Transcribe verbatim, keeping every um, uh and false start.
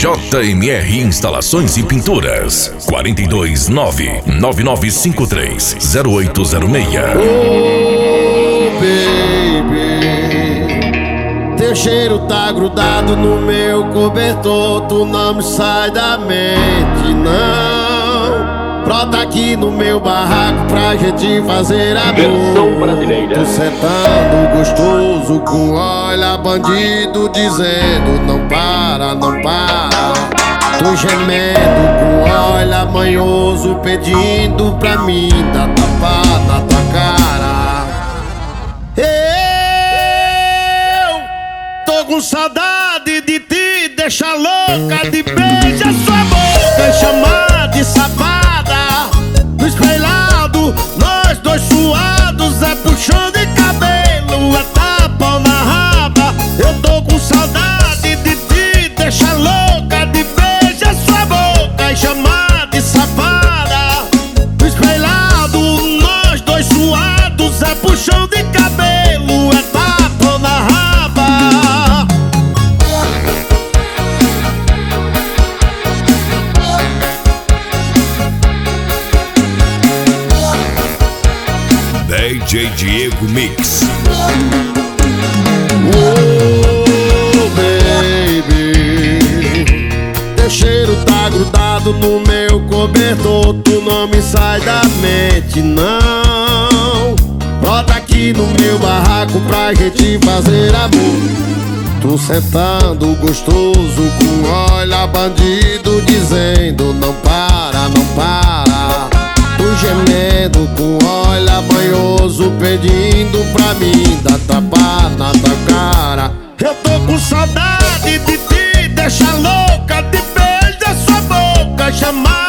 J M R Instalações e Pinturas. quatro dois nove, nove nove cinco três, zero oito zero seis. Oh, baby, teu cheiro tá grudado no meu cobertor. Tu não me sai da mente, não. Brota aqui no meu barraco pra gente fazer amor. Versão brasileira. Tu sentando gostoso com olha bandido dizendo não para, não para. Tu gemendo com olha manhoso pedindo pra mim dar tapa na tua cara. Eu tô com saudade de te deixar louca, de beijar sua boca e chamar de safada. No espelhado, nós dois suados, é puxão de cabelo, é tapa na raba. Eu tô com saudade de te deixar louca, de beijar sua boca e chamar de safada. No espelhado, nós dois suados, é puxão de cabelo, é tapa na raba. D J Diego Mix. Oh, baby, teu cheiro tá grudado no meu cobertor. Tu não me sai da mente, não. Brota aqui no meu barraco pra gente fazer amor. Tu sentando gostoso com olha bandido dizendo não para, não para. Tu gemendo com olha banhoso pedindo pra mim dar tapa na tua cara. Eu tô com saudade de te deixar louca, de beijar sua boca, chamar